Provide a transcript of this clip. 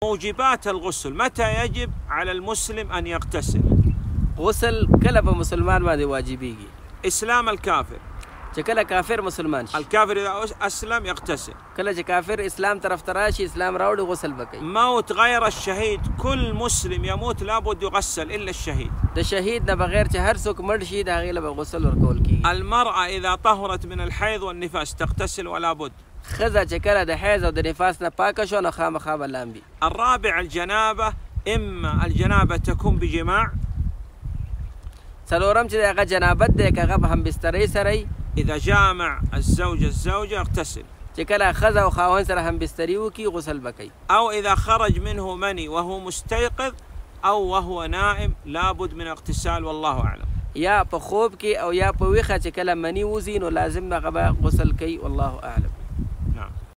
موجبات الغسل، متى يجب على المسلم أن يغتسل؟ غسل کله په مسلمان باندې واجبېږي؟ إسلام الكافر. چې کله کافر مسلمان شي، الكافر إذا أسلم يغتسل. کله چې کافر اسلام طرف ته راشي، اسلام راوړي، غسل به کوي. موت غير الشهيد، كل مسلم يموت لابد يغسل إلا الشهيد. د شهید نه بغیر چې هر څوک مړ شي، د هغې له به غسل ورکول کېږي. المرأة إذا طهرت من الحيض والنفاس تغتسل ولا بد. ښځه چې کله د حیض او د نفاس نه پاکه شوه، نو خامخا به لامبي. الرابع الجنابة، إما الجنابة تكون بجماع. څلورم چې د هغه جنابت دی، که هغه په همبسترۍ سره إذا جامع الزوج الزوجة اغتسل. چې کله ښځه او خاوند سره همبستري وکړي، غسل به کوي. أو إذا خرج منه مني وهو مستيقظ أو وهو نائم لابد من اغتسال والله أعلم. یا په خوب کې او یا په ویښه چې کله مني وځي، نو لازم هغه به غسل کوي والله أعلم.